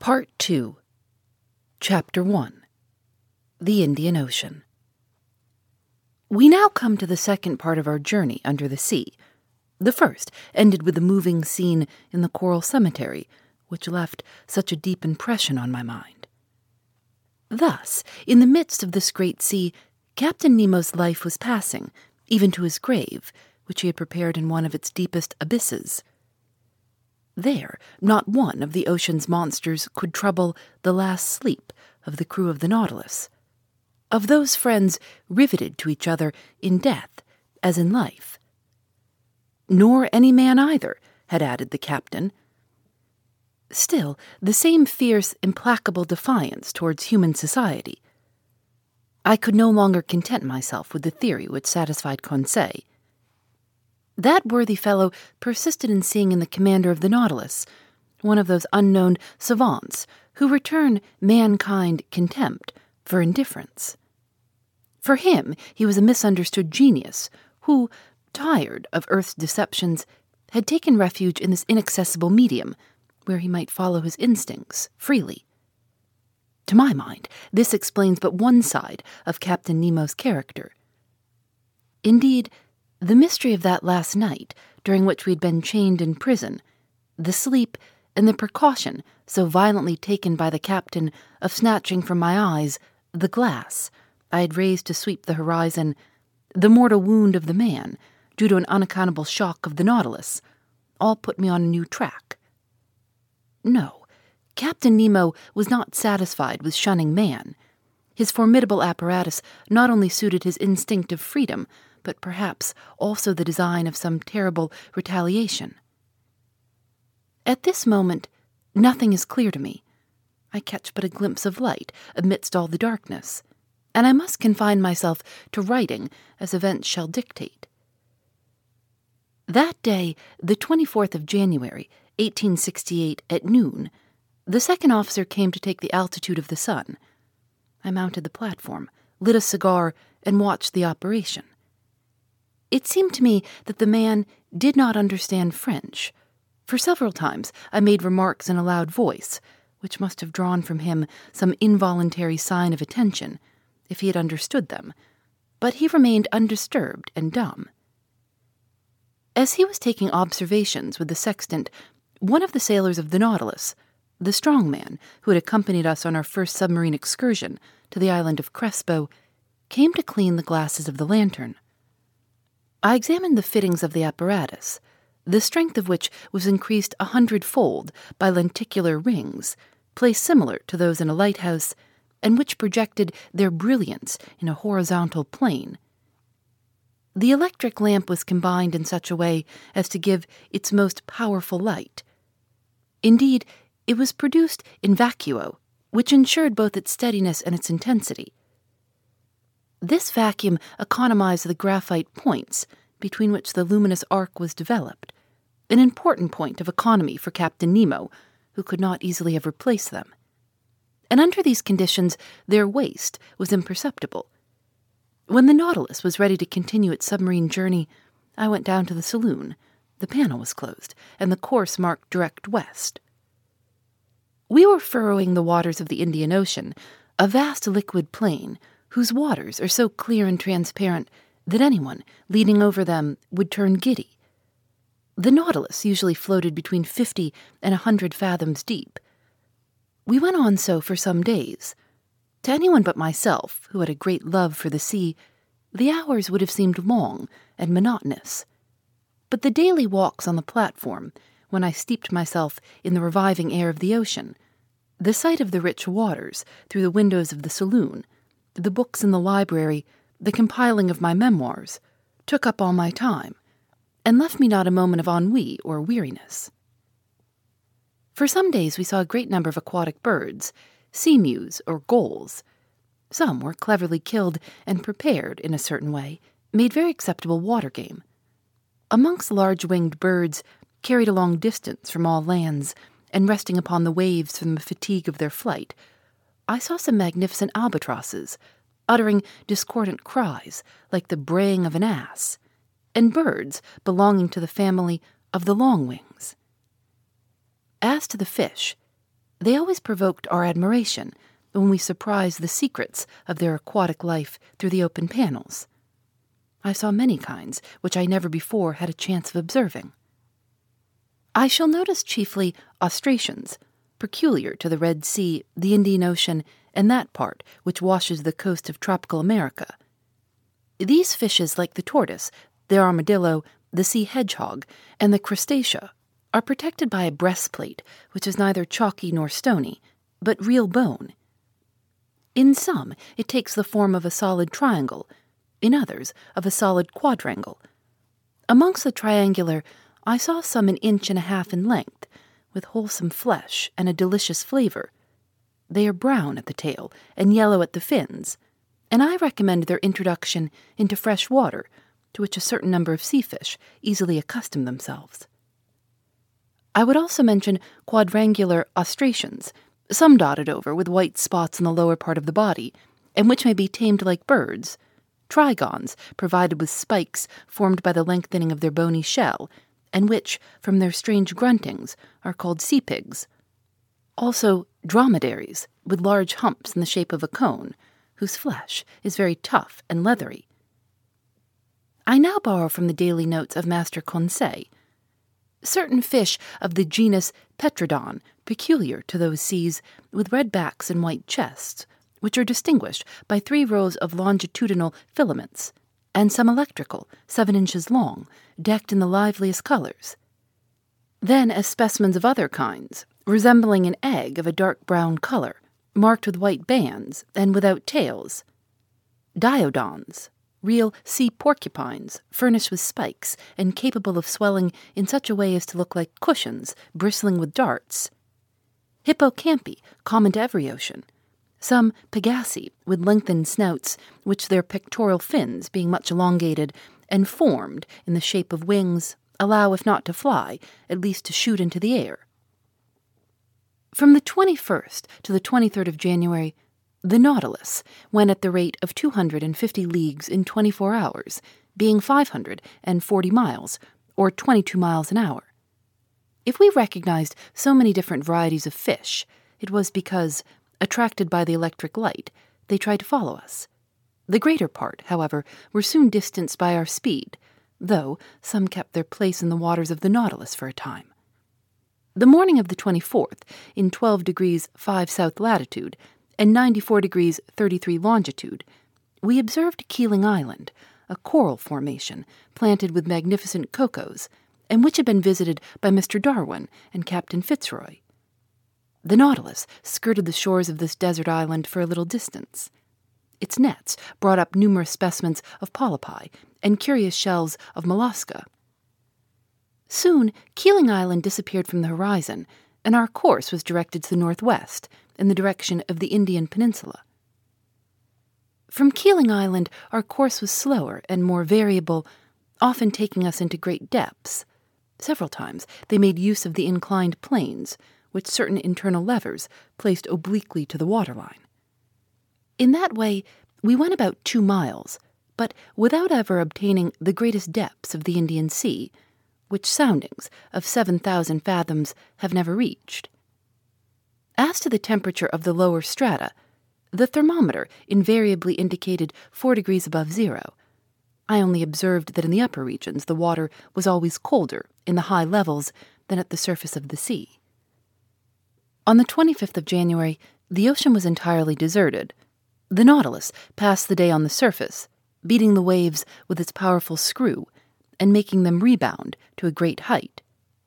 Part 2, Chapter 1, The Indian Ocean. We now come to the second part of our journey under the sea. The first ended with the moving scene in the coral cemetery, which left such a deep impression on my mind. Thus, in the midst of this great sea, Captain Nemo's life was passing, even to his grave, which he had prepared in one of its deepest abysses. There, not one of the ocean's monsters could trouble the last sleep of the crew of the Nautilus, of those friends riveted to each other in death as in life. Nor any man either, had added the captain. Still, the same fierce, implacable defiance towards human society. I could no longer content myself with the theory which satisfied Conseil. That worthy fellow persisted in seeing in the commander of the Nautilus one of those unknown savants who return mankind contempt for indifference. For him, he was a misunderstood genius who, tired of Earth's deceptions, had taken refuge in this inaccessible medium where he might follow his instincts freely. To my mind, this explains but one side of Captain Nemo's character. Indeed, the mystery of that last night, during which we had been chained in prison, the sleep, and the precaution so violently taken by the captain of snatching from my eyes the glass I had raised to sweep the horizon, the mortal wound of the man, due to an unaccountable shock of the Nautilus, all put me on a new track. No, Captain Nemo was not satisfied with shunning man. His formidable apparatus not only suited his instinct of freedom, but perhaps also the design of some terrible retaliation. At this moment, nothing is clear to me. I catch but a glimpse of light amidst all the darkness, and I must confine myself to writing as events shall dictate. That day, the 24th of January, 1868, at noon, the second officer came to take the altitude of the sun. I mounted the platform, lit a cigar, and watched the operation. It seemed to me that the man did not understand French, for several times I made remarks in a loud voice, which must have drawn from him some involuntary sign of attention, if he had understood them, but he remained undisturbed and dumb. As he was taking observations with the sextant, one of the sailors of the Nautilus, the strong man who had accompanied us on our first submarine excursion to the island of Crespo, came to clean the glasses of the lantern. I examined the fittings of the apparatus, the strength of which was increased 100-fold by lenticular rings, placed similar to those in a lighthouse, and which projected their brilliance in a horizontal plane. The electric lamp was combined in such a way as to give its most powerful light. Indeed, it was produced in vacuo, which ensured both its steadiness and its intensity. This vacuum economized the graphite points between which the luminous arc was developed, an important point of economy for Captain Nemo, who could not easily have replaced them. And under these conditions, their waste was imperceptible. When the Nautilus was ready to continue its submarine journey, I went down to the saloon. The panel was closed, and the course marked direct west. We were furrowing the waters of the Indian Ocean, a vast liquid plain, whose waters are so clear and transparent that anyone leaning over them would turn giddy. The Nautilus usually floated between 50 and 100 fathoms deep. We went on so for some days. To anyone but myself, who had a great love for the sea, the hours would have seemed long and monotonous. But the daily walks on the platform, when I steeped myself in the reviving air of the ocean, the sight of the rich waters through the windows of the saloon, the books in the library, the compiling of my memoirs, took up all my time, and left me not a moment of ennui or weariness. For some days we saw a great number of aquatic birds, sea-mews or gulls. Some were cleverly killed and prepared in a certain way, made very acceptable water game. Amongst large-winged birds, carried a long distance from all lands, and resting upon the waves from the fatigue of their flight, I saw some magnificent albatrosses, uttering discordant cries like the braying of an ass, and birds belonging to the family of the longwings. As to the fish, They always provoked our admiration when we surprised the secrets of their aquatic life through the open panels. I saw many kinds which I never before had a chance of observing. I shall notice chiefly ostracions, peculiar to the Red Sea, the Indian Ocean, and that part which washes the coast of tropical America. These fishes, like the tortoise, the armadillo, the sea hedgehog, and the crustacea, are protected by a breastplate which is neither chalky nor stony, but real bone. In some it takes the form of a solid triangle, in others of a solid quadrangle. Amongst the triangular I saw some 1.5 inches in length, with wholesome flesh and a delicious flavor. They are brown at the tail and yellow at the fins, and I recommend their introduction into fresh water, to which a certain number of sea fish easily accustom themselves. I would also mention quadrangular ostracions, some dotted over with white spots in the lower part of the body, and which may be tamed like birds, trigons provided with spikes formed by the lengthening of their bony shell, and which, from their strange gruntings, are called sea pigs. Also dromedaries, with large humps in the shape of a cone, whose flesh is very tough and leathery. I now borrow from the daily notes of Master Conseil certain fish of the genus Petrodon, peculiar to those seas, with red backs and white chests, which are distinguished by 3 rows of longitudinal filaments, and some electrical, 7 inches long, decked in the liveliest colors. Then as specimens of other kinds, resembling an egg of a dark brown color, marked with white bands, and without tails. Diodons, real sea porcupines, furnished with spikes, and capable of swelling in such a way as to look like cushions, bristling with darts. Hippocampi, common to every ocean. Some Pegassi, with lengthened snouts, which their pectoral fins, being much elongated and formed in the shape of wings, allow, if not to fly, at least to shoot into the air. From the 21st to the 23rd of January, the Nautilus went at the rate of 250 leagues in 24 hours, being 540 miles, or 22 miles an hour. If we recognized so many different varieties of fish, it was because, attracted by the electric light, they tried to follow us. The greater part, however, were soon distanced by our speed, though some kept their place in the waters of the Nautilus for a time. The morning of the 24th, in 12 degrees 5 south latitude and 94 degrees 33 longitude, we observed Keeling Island, a coral formation planted with magnificent cocoas, and which had been visited by Mr. Darwin and Captain Fitzroy. The Nautilus skirted the shores of this desert island for a little distance. Its nets brought up numerous specimens of polypi and curious shells of mollusca. Soon, Keeling Island disappeared from the horizon, and our course was directed to the northwest, in the direction of the Indian Peninsula. From Keeling Island, our course was slower and more variable, often taking us into great depths. Several times they made use of the inclined planes, with certain internal levers placed obliquely to the waterline. In that way, we went about 2 miles, but without ever obtaining the greatest depths of the Indian Sea, which soundings of 7,000 fathoms have never reached. As to the temperature of the lower strata, the thermometer invariably indicated 4 degrees above zero. I only observed that in the upper regions the water was always colder in the high levels than at the surface of the sea. On the 25th of January, the ocean was entirely deserted. The Nautilus passed the day on the surface, beating the waves with its powerful screw and making them rebound to a great height.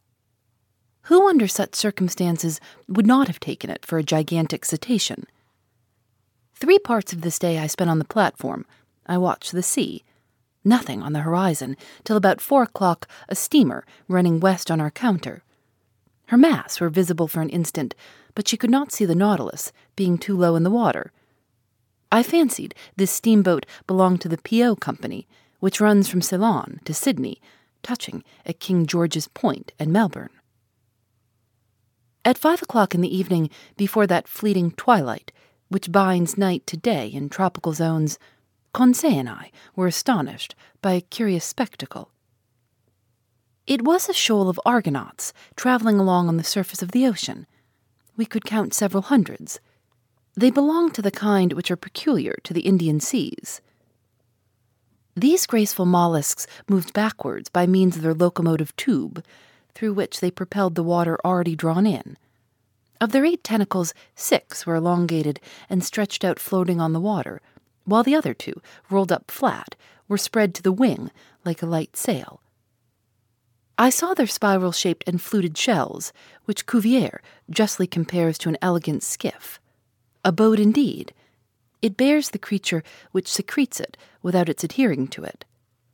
Who under such circumstances would not have taken it for a gigantic cetacean? 3 parts of this day I spent on the platform. I watched the sea. Nothing on the horizon, till about 4 o'clock a steamer running west on our counter. Her masts were visible for an instant, but she could not see the Nautilus, being too low in the water. I fancied this steamboat belonged to the P.O. Company, which runs from Ceylon to Sydney, touching at King George's Point and Melbourne. At 5 o'clock in the evening, before that fleeting twilight, which binds night to day in tropical zones, Conseil and I were astonished by a curious spectacle. It was a shoal of Argonauts traveling along on the surface of the ocean. We could count several hundreds. They belonged to the kind which are peculiar to the Indian seas. These graceful mollusks moved backwards by means of their locomotive tube, through which they propelled the water already drawn in. Of their 8 tentacles, 6 were elongated and stretched out floating on the water, while the other 2, rolled up flat, were spread to the wing like a light sail. I saw their spiral-shaped and fluted shells, which Cuvier justly compares to an elegant skiff. A boat indeed. It bears the creature which secretes it without its adhering to it.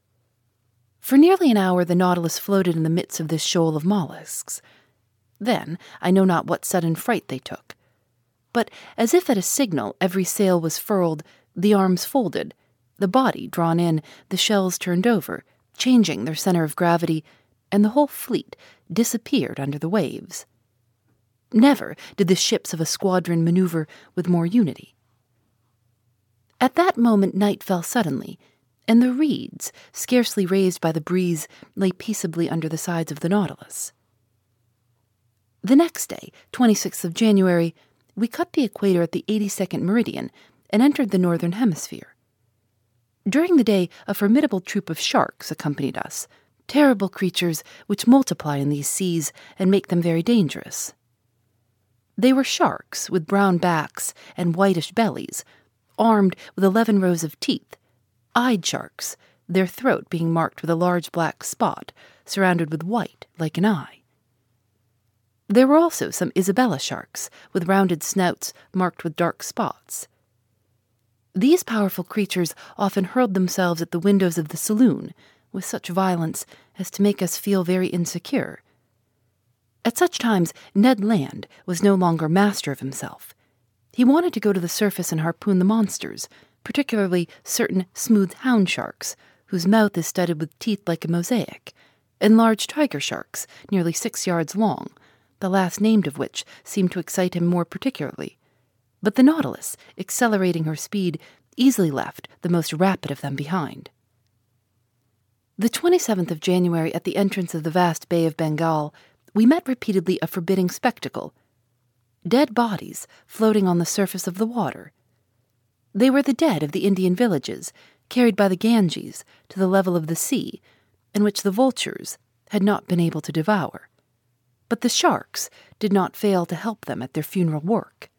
For nearly an hour the Nautilus floated in the midst of this shoal of mollusks. Then I know not what sudden fright they took. But as if at a signal every sail was furled, the arms folded, the body drawn in, the shells turned over, changing their center of gravity, and the whole fleet disappeared under the waves. Never did the ships of a squadron maneuver with more unity. At that moment night fell suddenly, and the reeds, scarcely raised by the breeze, lay peaceably under the sides of the Nautilus. The next day, 26th of January, we cut the equator at the 82nd meridian and entered the northern hemisphere. During the day, a formidable troop of sharks accompanied us, terrible creatures which multiply in these seas and make them very dangerous. They were sharks with brown backs and whitish bellies, armed with 11 rows of teeth, eyed sharks, their throat being marked with a large black spot, surrounded with white like an eye. There were also some Isabella sharks, with rounded snouts marked with dark spots. These powerful creatures often hurled themselves at the windows of the saloon with such violence as to make us feel very insecure. At such times, Ned Land was no longer master of himself. He wanted to go to the surface and harpoon the monsters, particularly certain smooth hound sharks, whose mouth is studded with teeth like a mosaic, and large tiger sharks, nearly 6 yards long, the last named of which seemed to excite him more particularly. But the Nautilus, accelerating her speed, easily left the most rapid of them behind. The 27th of January, at the entrance of the vast Bay of Bengal, we met repeatedly a forbidding spectacle: dead bodies floating on the surface of the water. They were the dead of the Indian villages, carried by the Ganges to the level of the sea, and which the vultures had not been able to devour. But the sharks did not fail to help them at their funeral work.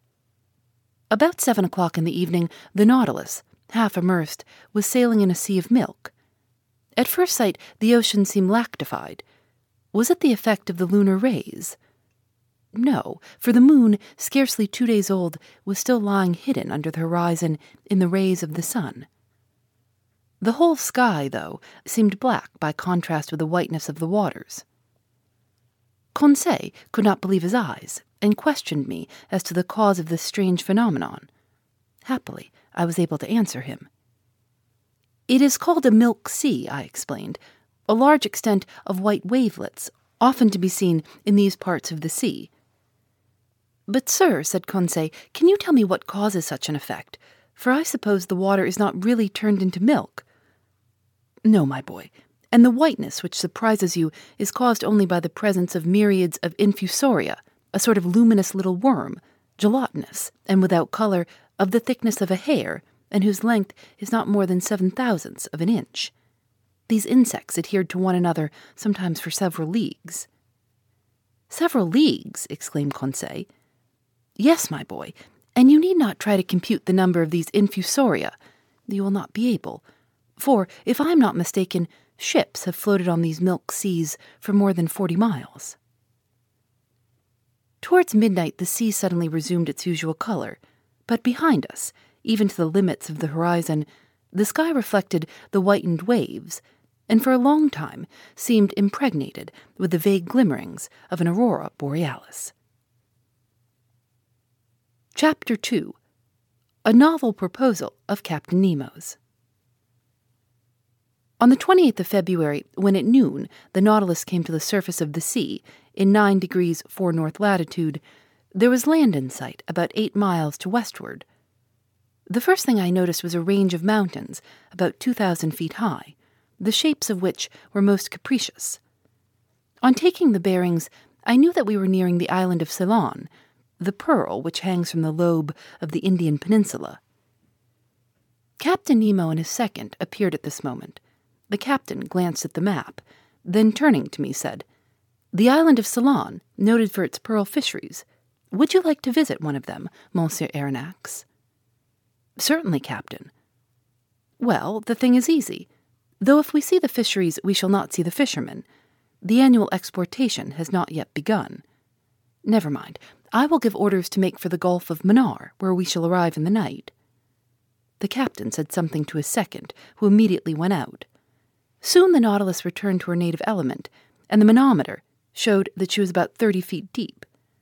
About 7 o'clock in the evening, the Nautilus, half immersed, was sailing in a sea of milk. At first sight, the ocean seemed lactified. Was it the effect of the lunar rays? No, for the moon, scarcely 2 days old, was still lying hidden under the horizon in the rays of the sun. The whole sky, though, seemed black by contrast with the whiteness of the waters. Conseil could not believe his eyes, and questioned me as to the cause of this strange phenomenon. Happily, I was able to answer him. "It is called a milk sea," I explained, "a large extent of white wavelets, often to be seen in these parts of the sea." "But, sir," said Conseil, "can you tell me what causes such an effect? For I suppose the water is not really turned into milk." "No, my boy, and the whiteness which surprises you is caused only by the presence of myriads of infusoria, a sort of luminous little worm, gelatinous and without color, of the thickness of a hair, and whose length is not more than 7/1000 of an inch. These insects adhered to one another sometimes for several leagues." "Several leagues!" exclaimed Conseil. "Yes, my boy, and you need not try to compute the number of these infusoria. You will not be able, for, if I am not mistaken, ships have floated on these milk seas for more than 40 miles. Towards midnight the sea suddenly resumed its usual color, but behind us, even to the limits of the horizon, the sky reflected the whitened waves, and for a long time seemed impregnated with the vague glimmerings of an aurora borealis. Chapter 2. A Novel Proposal of Captain Nemo's. On the 28th of February, when at noon the Nautilus came to the surface of the sea in 9 degrees 4 north latitude, there was land in sight about 8 miles to westward. The first thing I noticed was a range of mountains about 2,000 feet high, the shapes of which were most capricious. On taking the bearings, I knew that we were nearing the island of Ceylon, the pearl which hangs from the lobe of the Indian peninsula. Captain Nemo and his second appeared at this moment. The captain glanced at the map, then turning to me said, "The island of Ceylon, noted for its pearl fisheries. Would you like to visit one of them, Monsieur Aronnax?" "Certainly, Captain." "Well, the thing is easy. Though if we see the fisheries, we shall not see the fishermen. The annual exportation has not yet begun. Never mind. I will give orders to make for the Gulf of Mannar, where we shall arrive in the night." The captain said something to his second, who immediately went out. Soon the Nautilus returned to her native element, and the manometer showed that she was about 30 feet deep.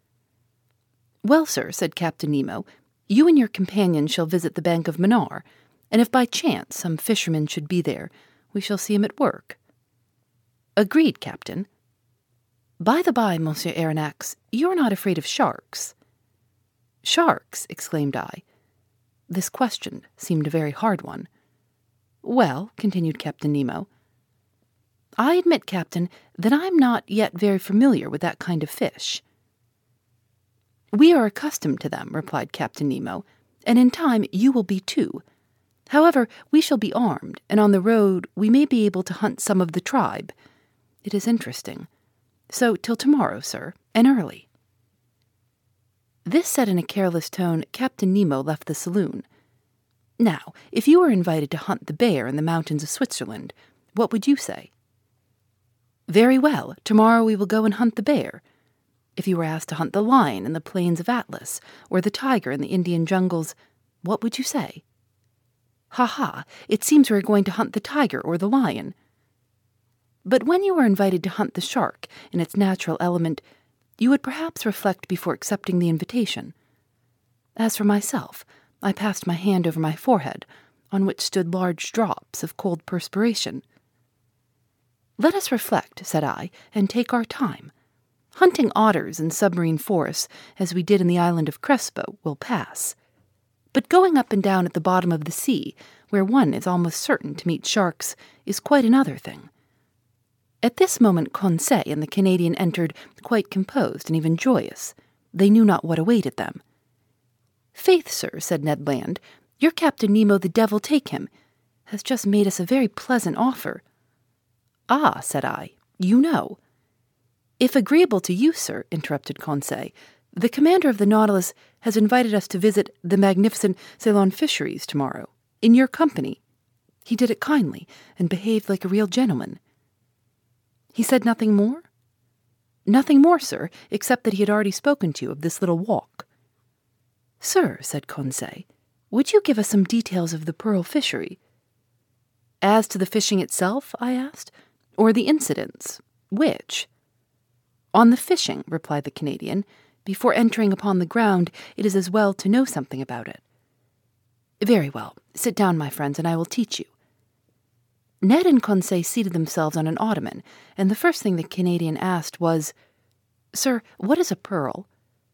"Well, sir," said Captain Nemo, "you and your companion shall visit the bank of Mannar, and if by chance some fisherman should be there, we shall see him at work." "Agreed, Captain." "By the by, Monsieur Aronnax, you are not afraid of sharks?" "Sharks?" exclaimed I. This question seemed a very hard one. "Well," continued Captain Nemo, "I admit, Captain, that I am not yet very familiar with that kind of fish." "We are accustomed to them," replied Captain Nemo, "and in time you will be too. However, we shall be armed, and on the road we may be able to hunt some of the tribe. It is interesting. So till tomorrow, sir, and early." This said in a careless tone, Captain Nemo left the saloon. "Now, if you were invited to hunt the bear in the mountains of Switzerland, what would you say?" "Very well, tomorrow we will go and hunt the bear." If you were asked to hunt the lion in the plains of Atlas, or the tiger in the Indian jungles, what would you say? "Ha ha, it seems we are going to hunt the tiger or the lion." But when you were invited to hunt the shark in its natural element, you would perhaps reflect before accepting the invitation. As for myself, I passed my hand over my forehead, on which stood large drops of cold perspiration. "Let us reflect," said I, "and take our time. Hunting otters in submarine forests, as we did in the island of Crespo, will pass. But going up and down at the bottom of the sea, where one is almost certain to meet sharks, is quite another thing." At this moment Conseil and the Canadian entered, quite composed and even joyous. They knew not what awaited them. "Faith, sir," said Ned Land, "your Captain Nemo, the devil take him, has just made us a very pleasant offer." "Ah," said I, "you know." "If agreeable to you, sir," interrupted Conseil, "the commander of the Nautilus has invited us to visit the magnificent Ceylon fisheries tomorrow, in your company. He did it kindly, and behaved like a real gentleman." "He said nothing more?" "Nothing more, sir, except that he had already spoken to you of this little walk." "Sir," said Conseil, "would you give us some details of the pearl fishery?" "As to the fishing itself?" I asked, "or the incidents? Which?" "On the fishing," replied the Canadian. "Before entering upon the ground, it is as well to know something about it." "Very well. Sit down, my friends, and I will teach you." Ned and Conseil seated themselves on an ottoman, and the first thing the Canadian asked was, "Sir, what is a pearl?"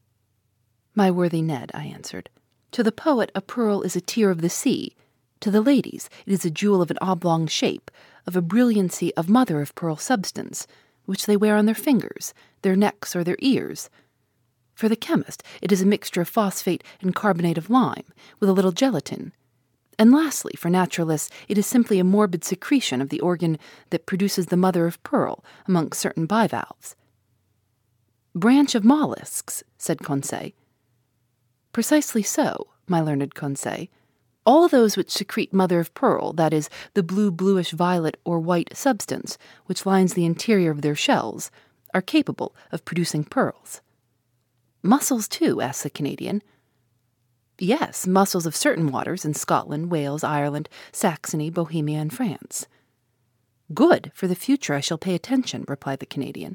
"My worthy Ned," I answered, "to the poet a pearl is a tear of the sea. To the ladies it is a jewel of an oblong shape, of a brilliancy of mother-of-pearl substance, which they wear on their fingers, their necks, or their ears. For the chemist it is a mixture of phosphate and carbonate of lime, with a little gelatin. And lastly, for naturalists, it is simply a morbid secretion of the organ that produces the mother-of-pearl amongst certain bivalves." "Branch of mollusks," said Conseil. "Precisely so, my learned Conseil. All those which secrete mother-of-pearl, that is, the blue, bluish-violet, or white substance which lines the interior of their shells, are capable of producing pearls." "Mussels, too?" asked the Canadian. "Yes, mussels of certain waters in Scotland, Wales, Ireland, Saxony, Bohemia, and France." "Good! For the future I shall pay attention," replied the Canadian.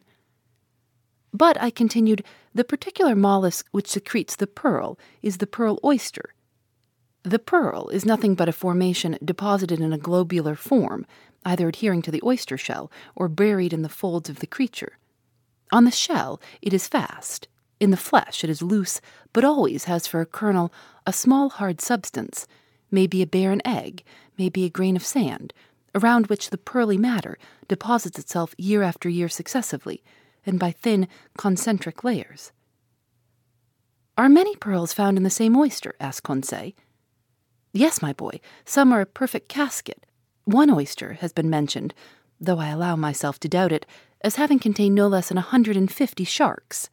"But," I continued, "the particular mollusk which secretes the pearl is the pearl oyster. The pearl is nothing but a formation deposited in a globular form, either adhering to the oyster shell or buried in the folds of the creature. On the shell it is fast. In the flesh it is loose, but always has for a kernel a small hard substance, maybe a barren egg, maybe a grain of sand, around which the pearly matter deposits itself year after year successively, and by thin concentric layers." Are many pearls found in the same oyster? Asked Conseil. Yes, my boy, some are a perfect casket. One oyster has been mentioned, though I allow myself to doubt it, as having contained no less than 150 sharks.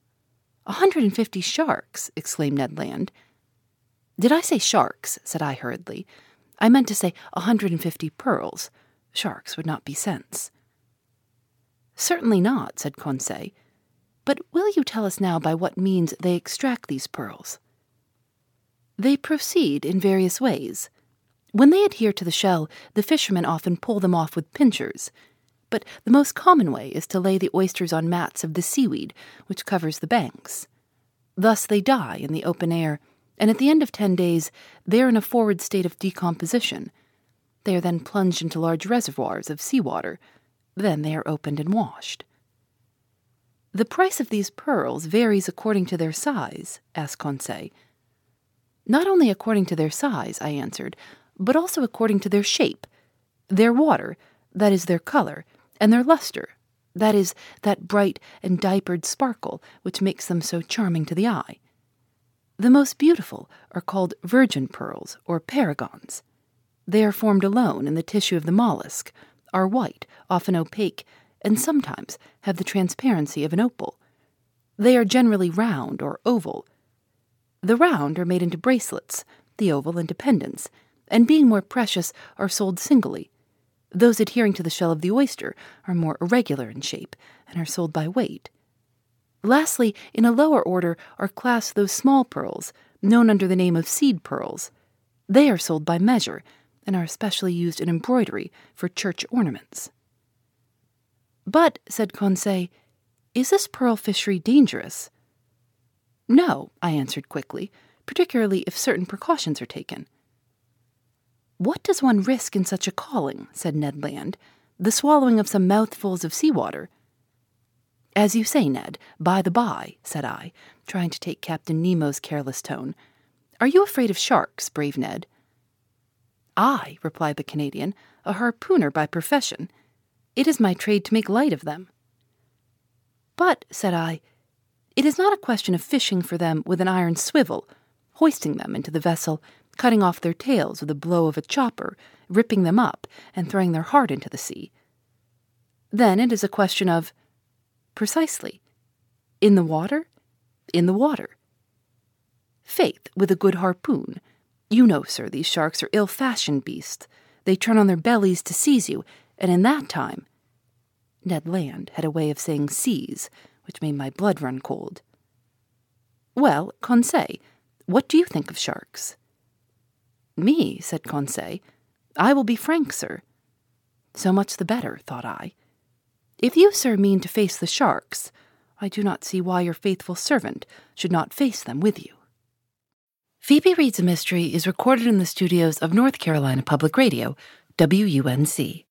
150 sharks? Exclaimed Ned Land. Did I say sharks? Said I hurriedly. I meant to say 150 pearls. Sharks would not be sense. Certainly not, said Conseil. But will you tell us now by what means they extract these pearls? They proceed in various ways. When they adhere to the shell, the fishermen often pull them off with pincers. But the most common way is to lay the oysters on mats of the seaweed, which covers the banks. Thus they die in the open air, and at the end of 10 days they are in a forward state of decomposition. They are then plunged into large reservoirs of seawater. Then they are opened and washed. The price of these pearls varies according to their size, asked Conseil. Not only according to their size, I answered, but also according to their shape, their water, that is their color, and their luster, that is, that bright and diapered sparkle which makes them so charming to the eye. The most beautiful are called virgin pearls, or paragons. They are formed alone in the tissue of the mollusk, are white, often opaque, and sometimes have the transparency of an opal. They are generally round or oval. The round are made into bracelets, the oval into pendants, and being more precious are sold singly. Those adhering to the shell of the oyster are more irregular in shape and are sold by weight. Lastly, in a lower order are classed those small pearls, known under the name of seed pearls. They are sold by measure and are especially used in embroidery for church ornaments. But, said Conseil, is this pearl fishery dangerous? No, I answered quickly, particularly if certain precautions are taken. What does one risk in such a calling? Said Ned Land. The swallowing of some mouthfuls of seawater. As you say, Ned, by the by, said I, trying to take Captain Nemo's careless tone. Are you afraid of sharks, brave Ned? I, replied the Canadian, a harpooner by profession. It is my trade to make light of them. But, said I, it is not a question of fishing for them with an iron swivel, hoisting them into the vessel, cutting off their tails with a blow of a chopper, ripping them up, and throwing their heart into the sea. Then it is a question of... Precisely. In the water? In the water. Faith, with a good harpoon. You know, sir, these sharks are ill-fashioned beasts. They turn on their bellies to seize you, and in that time... Ned Land had a way of saying seize, which made my blood run cold. Well, Conseil, what do you think of sharks? Me, said Conseil. I will be frank, sir. So much the better, thought I. If you, sir, mean to face the sharks, I do not see why your faithful servant should not face them with you. Phoebe Reads a Mystery is recorded in the studios of North Carolina Public Radio, WUNC.